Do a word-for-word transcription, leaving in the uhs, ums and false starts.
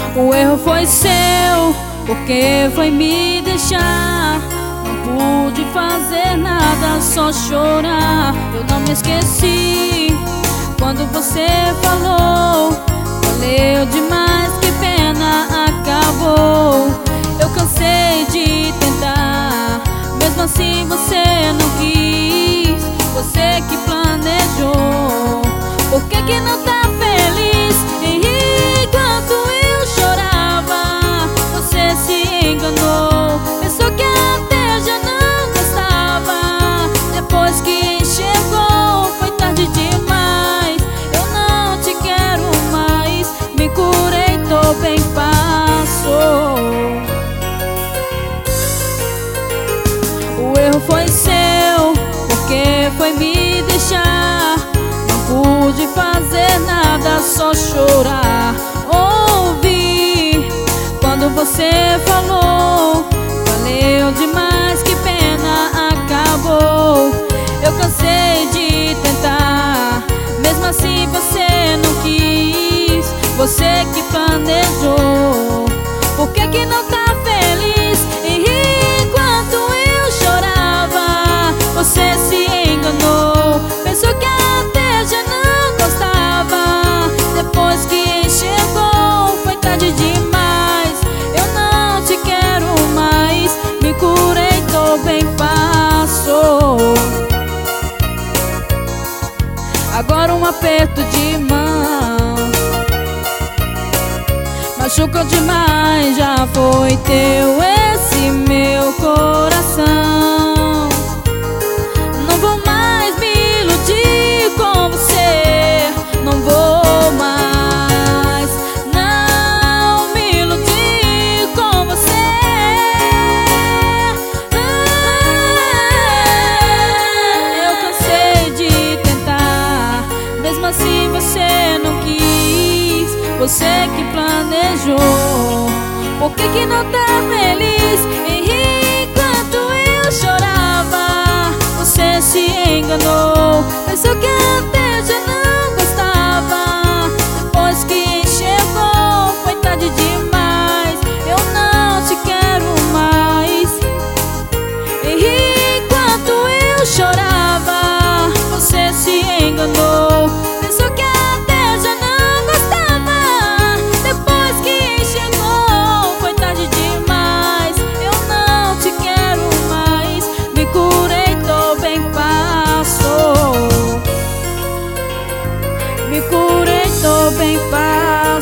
O erro foi seu, porque foi me deixar. Não pude fazer nada, só chorar. Eu não me esqueci quando você falou: valeu demais, que pena, acabou. Eu cansei de tentar, mesmo assim você não quis. Você que planejou, por que que não tá feliz? Enquanto eu chorava, você se enganou. Pensou que até já não gostava. Depois que enxergou, foi tarde demais. Eu não te quero mais. Me curei, tô bem, passou. O erro foi seu, porque foi me deixar. Não pude fazer nada, só chorar. Ouvi quando você falou: valeu demais, que pena, acabou. Eu cansei de tentar, mesmo assim você não quis. Você que planejou, por que que não tá feliz? Enquanto eu chorava, você se enganou. Pensou que até já não gostava. Depois que enxergou, foi tarde demais. Eu não te quero mais. Me curei, tô bem, passou. Agora um aperto de mão machucou demais, já foi teu esse meu coração. Não vou mais me iludir com você. Não vou mais, não me iludir com você. Eu cansei de tentar, mesmo assim você não quis. Você que planejou, por que que não tá feliz? Enquanto eu chorava, você se enganou. Pensou que até já não gostava. Depois que enxergou, foi tarde demais. Eu não te quero mais. Enquanto eu chorava, você se enganou. Pensou que até já não gostava. Depois que enxergou, foi tarde demais. Eu não te quero mais. Me curei, tô bem, passou. Me curei, tô bem, passou.